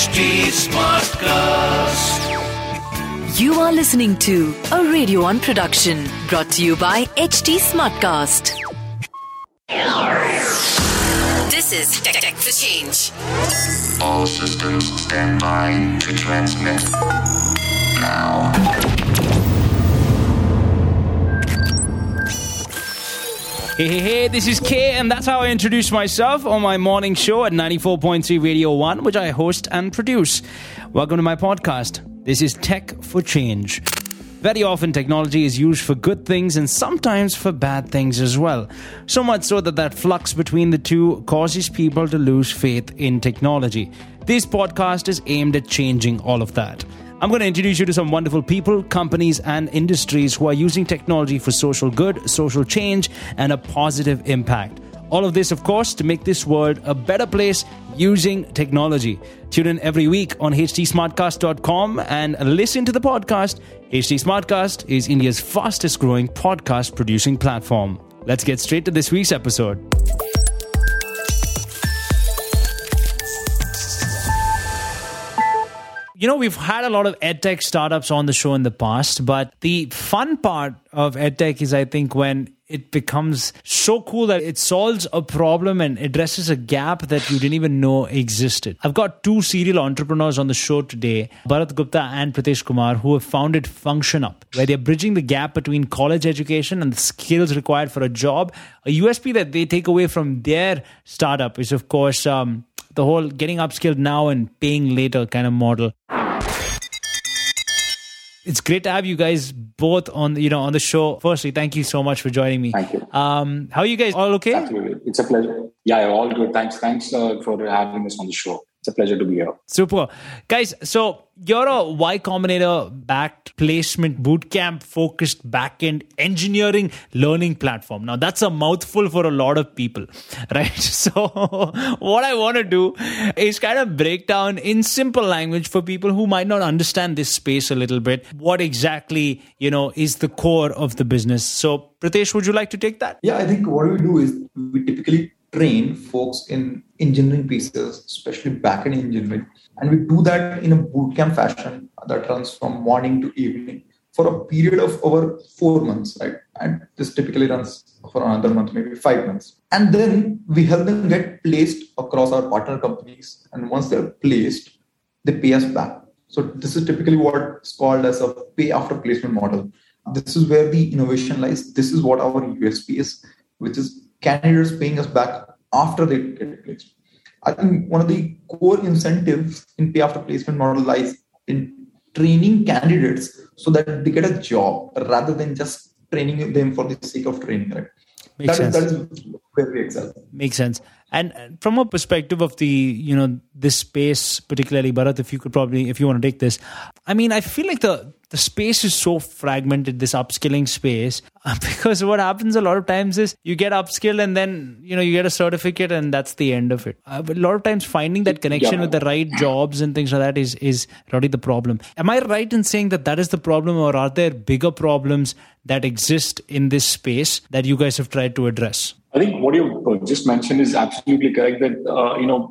HT Smartcast. You are listening to a Radio One production brought to you by HT Smartcast. This is Tech for Change. All systems stand by to transmit now. Hey, this is K, and that's how I introduce myself on my morning show at 94.3 Radio 1, which I host and produce. Welcome to my podcast. This is Tech for Change. Very often, technology is used for good things and sometimes for bad things as well. So much so that flux between the two causes people to lose faith in technology. This podcast is aimed at changing all of that. I'm going to introduce you to some wonderful people, companies, and industries who are using technology for social good, social change, and a positive impact. All of this, of course, to make this world a better place using technology. Tune in every week on htsmartcast.com and listen to the podcast. HT Smartcast is India's fastest growing podcast producing platform. Let's get straight to this week's episode. You know, we've had a lot of edtech startups on the show in the past, but the fun part of edtech is, I think, when it becomes so cool that it solves a problem and addresses a gap that you didn't even know existed. I've got two serial entrepreneurs on the show today, Bharat Gupta and Pritesh Kumar, who have founded FunctionUp, where they're bridging the gap between college education and the skills required for a job. A USP that they take away from their startup is, of course, the whole getting upskilled now and paying later kind of model. It's great to have you guys both on the show. Firstly, thank you so much for joining me. Thank you. How are you guys? All okay? Absolutely. It's a pleasure. Yeah, all good. Thanks for having us on the show. It's a pleasure to be here. Super. Guys, so you're a Y Combinator-backed placement bootcamp-focused back-end engineering learning platform. Now, that's a mouthful for a lot of people, right? So what I want to do is kind of break down in simple language for people who might not understand this space a little bit, what exactly, is the core of the business. So, Pritesh, would you like to take that? Yeah, I think what we do is we typically train folks in engineering pieces, especially back-end engineering. And we do that in a bootcamp fashion that runs from morning to evening for a period of over 4 months, right? And this typically runs for another month, maybe 5 months. And then we help them get placed across our partner companies. And once they're placed, they pay us back. So this is typically what's called as a pay after placement model. This is where the innovation lies. This is what our USP is, which is candidates paying us back after they get placed. I think one of the core incentives in pay after placement model lies in training candidates so that they get a job rather than just training them for the sake of training. Right? That is where we excel. Makes sense. And from a perspective of the, this space, particularly, Bharat, if you want to take this, I mean, I feel like the space is so fragmented, this upskilling space, because what happens a lot of times is you get upskilled and then, you get a certificate and that's the end of it. But a lot of times finding that connection with the right jobs and things like that is really the problem. Am I right in saying that is the problem, or are there bigger problems that exist in this space that you guys have tried to address? I think what you just mentioned is absolutely correct that,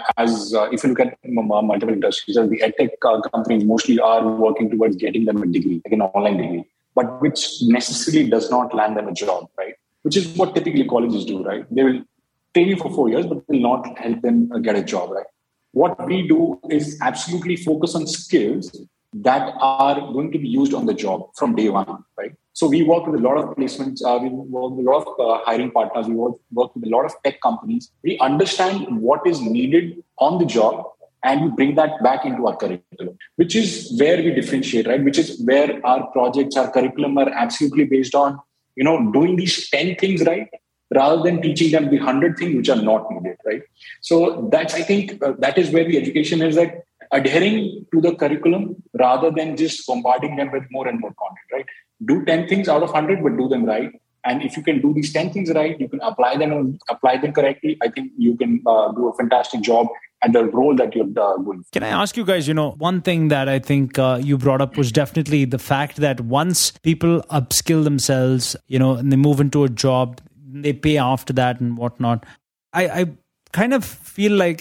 if you look at multiple industries, the edtech companies mostly are working towards getting them a degree, like an online degree, but which necessarily does not land them a job, right? Which is what typically colleges do, right? They will train you for 4 years, but will not help them get a job, right? What we do is absolutely focus on skills that are going to be used on the job from day one, right? So we work with a lot of placements, we work with a lot of hiring partners, we work with a lot of tech companies. We understand what is needed on the job and we bring that back into our curriculum, which is where we differentiate, right? Which is where our projects, our curriculum are absolutely based on, doing these 10 things right, rather than teaching them the 100 things which are not needed, right? So that's, I think, that is where the education is, like adhering to the curriculum rather than just bombarding them with more and more content, right? Do 10 things out of 100, but do them right. And if you can do these 10 things right, you can apply them correctly. I think you can do a fantastic job at the role that you're going. Can I ask you guys, one thing that I think you brought up was definitely the fact that once people upskill themselves, and they move into a job, they pay after that and whatnot. I kind of feel like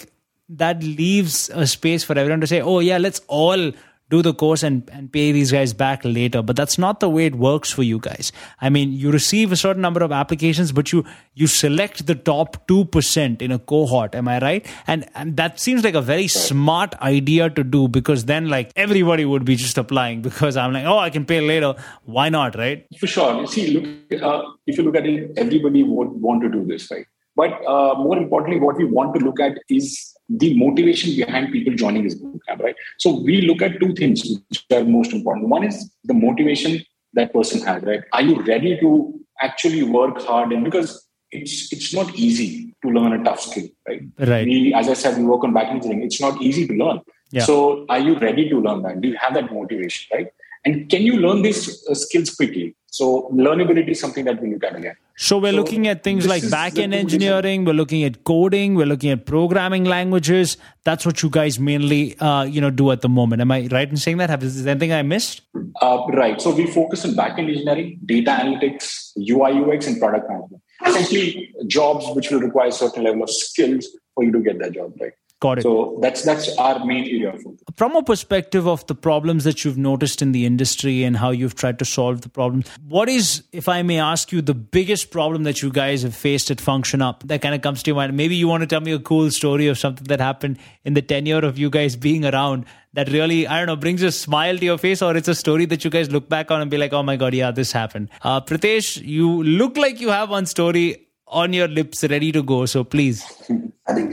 that leaves a space for everyone to say, oh yeah, let's all do the course and pay these guys back later. But that's not the way it works for you guys. I mean, you receive a certain number of applications, but you select the top 2% in a cohort. Am I right? And that seems like a very smart idea to do, because then like everybody would be just applying, because I'm like, oh, I can pay later. Why not, right? For sure. You see, if you look at it, everybody would want to do this, right? But more importantly, what we want to look at is the motivation behind people joining this bootcamp, right? So we look at two things which are most important. One is the motivation that person has, right? Are you ready to actually work hard? And because it's not easy to learn a tough skill, right? Right. As I said, we work on backend engineering. It's not easy to learn. Yeah. So are you ready to learn that? Do you have that motivation, right? And can you learn these skills quickly? So learnability is something that we look at again. So we're looking at things like back-end engineering, we're looking at coding, we're looking at programming languages. That's what you guys mainly do at the moment. Am I right in saying that? Is there anything I missed? Right. So we focus on back-end engineering, data analytics, UI, UX, and product management. Essentially, jobs which will require a certain level of skills for you to get that job, right? Got it. So that's our main area of focus. From a perspective of the problems that you've noticed in the industry and how you've tried to solve the problems, what is, if I may ask you, the biggest problem that you guys have faced at Function Up that kind of comes to your mind? Maybe you want to tell me a cool story of something that happened in the tenure of you guys being around that really, I don't know, brings a smile to your face, or it's a story that you guys look back on and be like, oh my God, yeah, this happened. Pritesh, you look like you have one story on your lips ready to go. So please. I think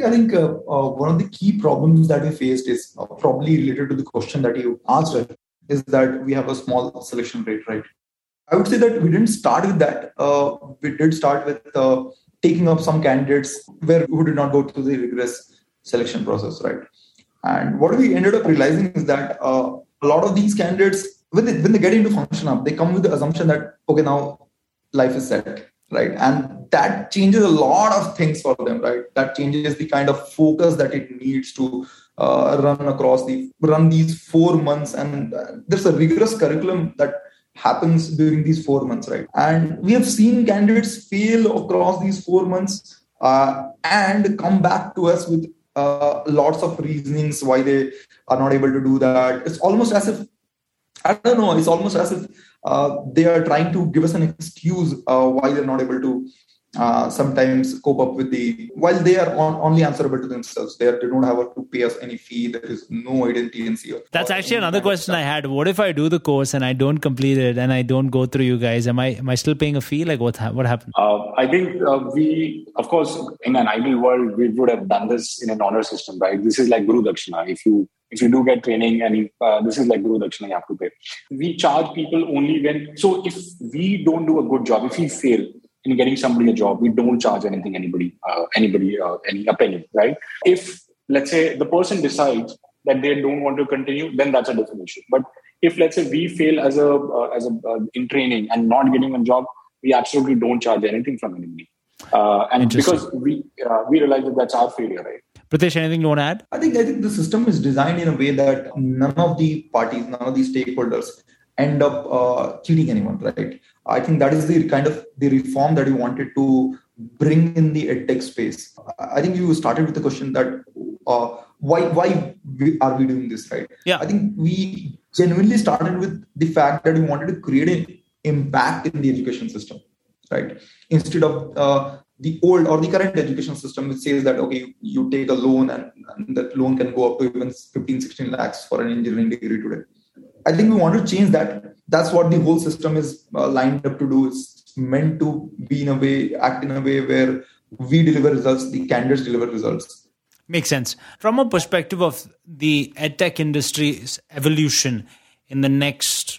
one of the key problems that we faced is probably related to the question that you asked, is that we have a small selection rate, right? I would say that we didn't start with that. We did start with taking up some candidates who did not go through the rigorous selection process, right? And what we ended up realizing is that a lot of these candidates, when they get into Function Up, they come with the assumption that, okay, now life is set. Right. And that changes a lot of things for them, right? That changes the kind of focus that it needs to run these 4 months. And there's a rigorous curriculum that happens during these 4 months, right? And we have seen candidates fail across these 4 months and come back to us with lots of reasonings why they are not able to do that. It's almost as if, they are trying to give us an excuse why they're not able to sometimes cope up with while they are only answerable to themselves. They don't have to pay us any fee. There is no agency. That's actually another question I had. What if I do the course and I don't complete it and I don't go through you guys? Am I still paying a fee? Like what happened? I think we, of course, in an ideal world, we would have done this in an honor system, right? This is like Guru Dakshina. If you do get training and this is like Guru Dakshina, you have to pay. We charge people only so if we don't do a good job, if we fail in getting somebody a job, we don't charge anybody any opinion, right? If, let's say, the person decides that they don't want to continue, then that's a different issue. But if, let's say, we fail as in training and not getting a job, we absolutely don't charge anything from anybody. And because we realize that that's our failure, right? Pritesh, anything you want to add? I think the system is designed in a way that none of the parties, none of the stakeholders end up cheating anyone, right? I think that is the kind of the reform that we wanted to bring in the edtech space. I think you started with the question that why are we doing this, right? Yeah. I think we genuinely started with the fact that we wanted to create an impact in the education system, right? Instead of the old or the current education system, which says that, okay, you take a loan and that loan can go up to even 15-16 lakhs for an engineering degree today. I think we want to change that. That's what the whole system is lined up to do. It's meant to act in a way where we deliver results, the candidates deliver results. Makes sense. From a perspective of the edtech industry's evolution in the next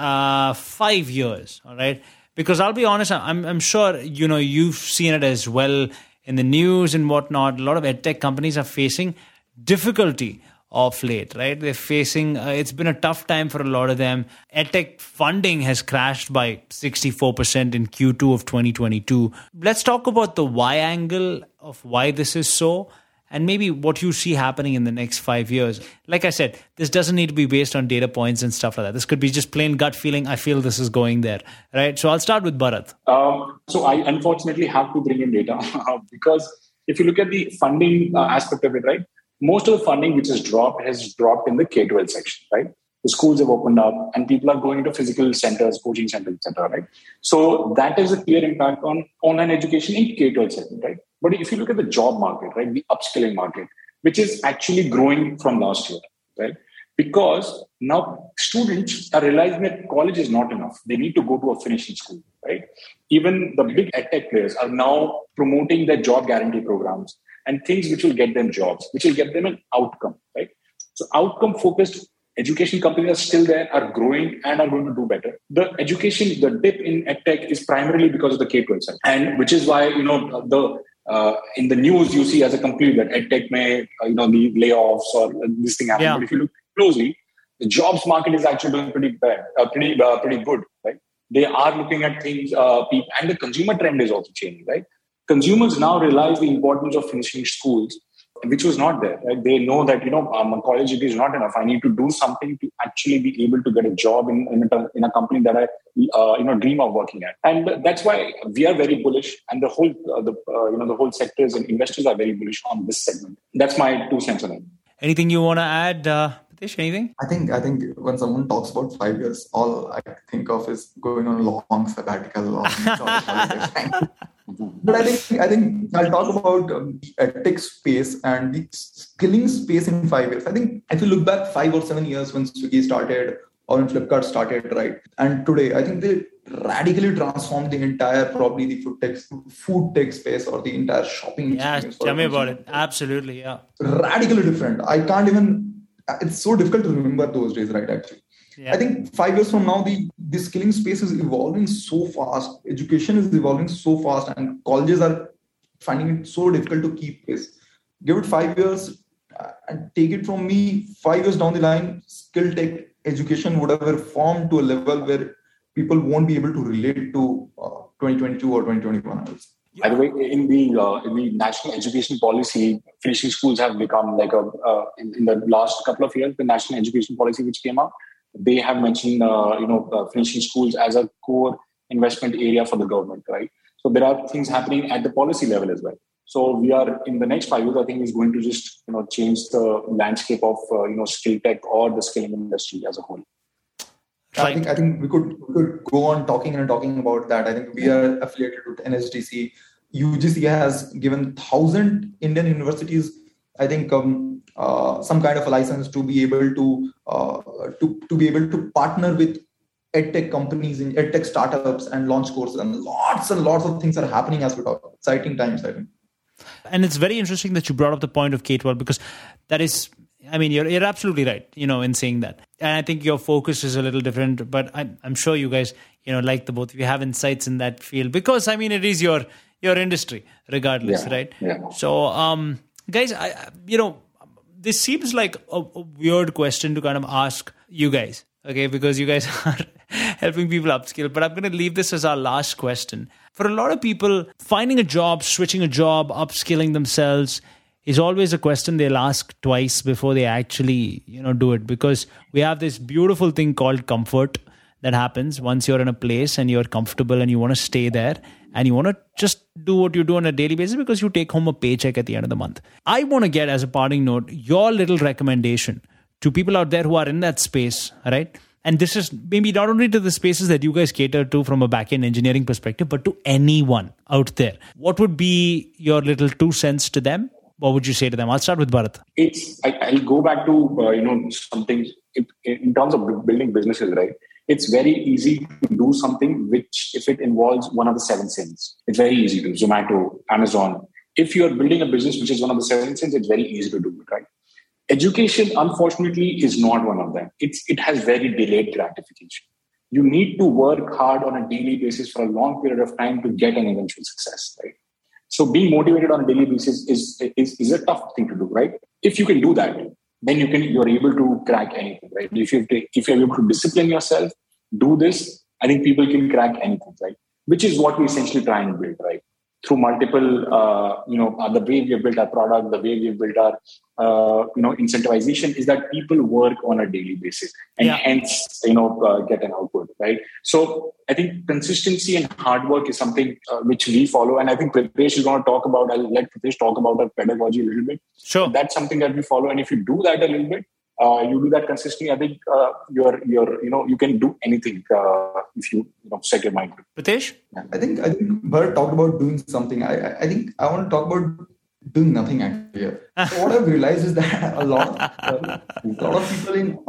5 years, all right? Because I'll be honest, I'm sure you've seen it as well in the news and whatnot. A lot of edtech companies are facing difficulty of late, right? They're facing, it's been a tough time for a lot of them. EdTech funding has crashed by 64% in Q2 of 2022. Let's talk about the why angle of why this is so, and maybe what you see happening in the next 5 years. Like I said, this doesn't need to be based on data points and stuff like that. This could be just plain gut feeling. I feel this is going there, right? So I'll start with Bharat. So I unfortunately have to bring in data because if you look at the funding aspect of it, right? most of the funding which has dropped in the K-12 section, right? The schools have opened up and people are going into physical centers, coaching centers, etc. Right? So that is a clear impact on online education in K-12 segment, right? But if you look at the job market, right, the upskilling market, which is actually growing from last year, right? Because now students are realizing that college is not enough. They need to go to a finishing school, right? Even the big edtech players are now promoting their job guarantee programs and things which will get them jobs, which will get them an outcome, right? So outcome-focused education companies are still there, are growing, and are going to do better. The education, the dip in edtech is primarily because of the K-12 side, and which is why in the news you see as a company that edtech may the layoffs or this thing happen. But if you look closely, the jobs market is actually doing pretty bad, pretty good, right? They are looking at things, people, and the consumer trend is also changing, right? Consumers now realize the importance of finishing schools, which was not there, right? They know that, my college degree is not enough. I need to do something to actually be able to get a job in a company that I, dream of working at. And that's why we are very bullish, and the whole sectors and investors are very bullish on this segment. That's my 2 cents on it. Anything you want to add, Pritesh? Anything? I think when someone talks about 5 years, all I think of is going on a long sabbatical or But I think I'll talk about the edtech space and the skilling space in 5 years. I think if you look back 5 or 7 years when Swiggy started or when Flipkart started, right? And today, I think they radically transformed the entire, probably the food tech space or the entire shopping experience. Yeah, tell me about it. Absolutely, yeah. Radically different. It's so difficult to remember those days, right, actually. Yeah. I think 5 years from now, the skilling space is evolving so fast. Education is evolving so fast, and colleges are finding it so difficult to keep pace. Give it 5 years and take it from me, 5 years down the line, skill tech education would have reformed to a level where people won't be able to relate to 2022 or 2021. By the way, in the national education policy, finishing schools have become like in the last couple of years, the national education policy which came out, they have mentioned finishing schools as a core investment area for the government, right? So there are things happening at the policy level as well. So we are in the next 5 years, I think, is going to just change the landscape of skill tech or the skilling industry as a whole. Right. I think we could go on talking about that. I think we are affiliated with NSDC. UGC has given 1,000 Indian universities, I think, some kind of a license to be able to partner with edtech companies in edtech startups and launch courses, and lots of things are happening as we talk. Exciting times, I think. And it's very interesting that you brought up the point of K-12, because that is, you're absolutely right, in saying that. And I think your focus is a little different, but I'm sure you guys, like the both of you, have insights in that field, because it is your industry regardless, right? Yeah. So, guys, this seems like a weird question to kind of ask you guys, okay? Because you guys are helping people upskill, but I'm going to leave this as our last question. For a lot of people, finding a job, switching a job, upskilling themselves is always a question they'll ask twice before they actually, do it, because we have this beautiful thing called comfort that happens once you're in a place and you're comfortable and you want to stay there and you want to just do what you do on a daily basis because you take home a paycheck at the end of the month. I want to get, as a parting note, your little recommendation to people out there who are in that space, right? And this is maybe not only to the spaces that you guys cater to from a back-end engineering perspective, but to anyone out there. What would be your little 2 cents to them? What would you say to them? I'll start with Bharat. I'll go back to something in terms of building businesses, right? It's very easy to do something which, if it involves one of the 7 sins, it's very easy to. Zomato, Amazon. If you're building a business which is one of the 7 sins, it's very easy to do it, right? Education, unfortunately, is not one of them. It has very delayed gratification. You need to work hard on a daily basis for a long period of time to get an eventual success, right? So being motivated on a daily basis is a tough thing to do, right? If you can do that, then you're able to crack anything, right? If you're able to discipline yourself, do this, I think people can crack anything, right? Which is what we essentially try and build, right? through multiple, the way we have built our product, the way we have built our, incentivization is that people work on a daily basis and hence, get an output, right? So I think consistency and hard work is something which we follow. And I think Pritesh is going to talk about, I'll let Pritesh talk about our pedagogy a little bit. Sure. That's something that we follow. And if you do that a little bit, you do that consistently, I think you can do anything if you set your mind to. Pritesh? I think Bharat talked about doing something. I think I want to talk about doing nothing actually here. So what I've realized is that a lot of people in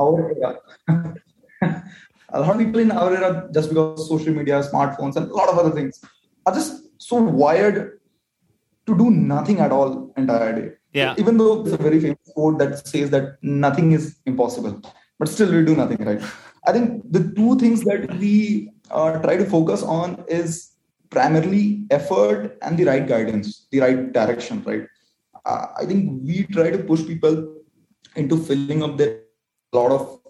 our era, just because social media, smartphones, and a lot of other things, are just so wired to do nothing at all entire day. Yeah. Even though there's a very famous quote that says that nothing is impossible, but still we do nothing, right? I think the two things that we try to focus on is primarily effort and the right guidance, the right direction, right? I think we try to push people into filling up a lot of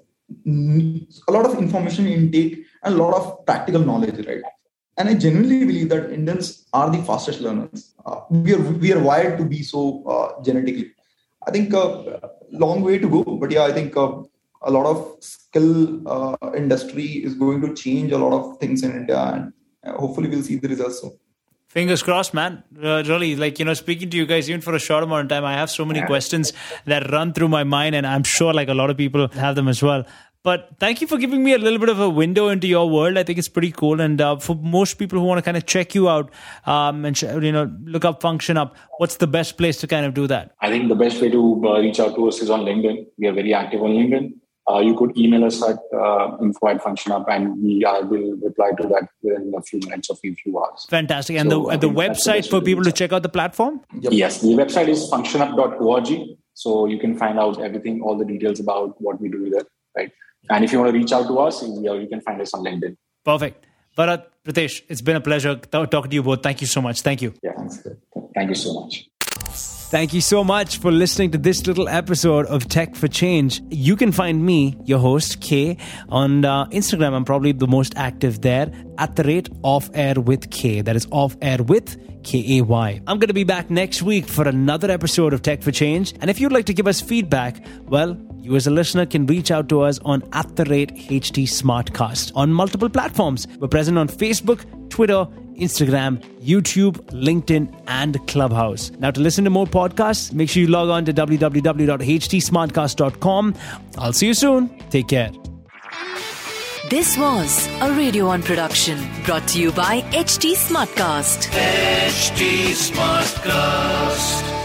information intake and a lot of practical knowledge, right? And I genuinely believe that Indians are the fastest learners. We are wired to be so genetically. I think a long way to go, but I think a lot of skill industry is going to change a lot of things in India, and hopefully we'll see the results soon. Fingers crossed, man. Really, speaking to you guys, even for a short amount of time, I have so many questions that run through my mind, and I'm sure a lot of people have them as well. But thank you for giving me a little bit of a window into your world. I think it's pretty cool. And for most people who want to kind of check you out and look up Function Up, what's the best place to kind of do that? I think the best way to reach out to us is on LinkedIn. We are very active on LinkedIn. You could email us at info@functionup, and we will reply to that within a few minutes or a few hours. Fantastic. And the website for people to check out the platform? Yep. Yes, the website is functionup.org. So you can find out everything, all the details about what we do there, right? And if you want to reach out to us, you can find us on LinkedIn. Perfect. Bharat, Pritesh, it's been a pleasure talking to you both. Thank you so much. Thank you. Yeah, thank you so much. Thank you so much for listening to this little episode of Tech for Change. You can find me, your host, K, on Instagram. I'm probably the most active there, @OffAirWithK. That is Off Air with K-A-Y. I'm going to be back next week for another episode of Tech for Change. And if you'd like to give us feedback, well, you as a listener can reach out to us on @HT Smartcast on multiple platforms. We're present on Facebook, Twitter, Instagram, YouTube, LinkedIn, and Clubhouse. Now, to listen to more podcasts, make sure you log on to www.htsmartcast.com. I'll see you soon. Take care. This was a Radio 1 production brought to you by HT Smartcast. HT Smartcast.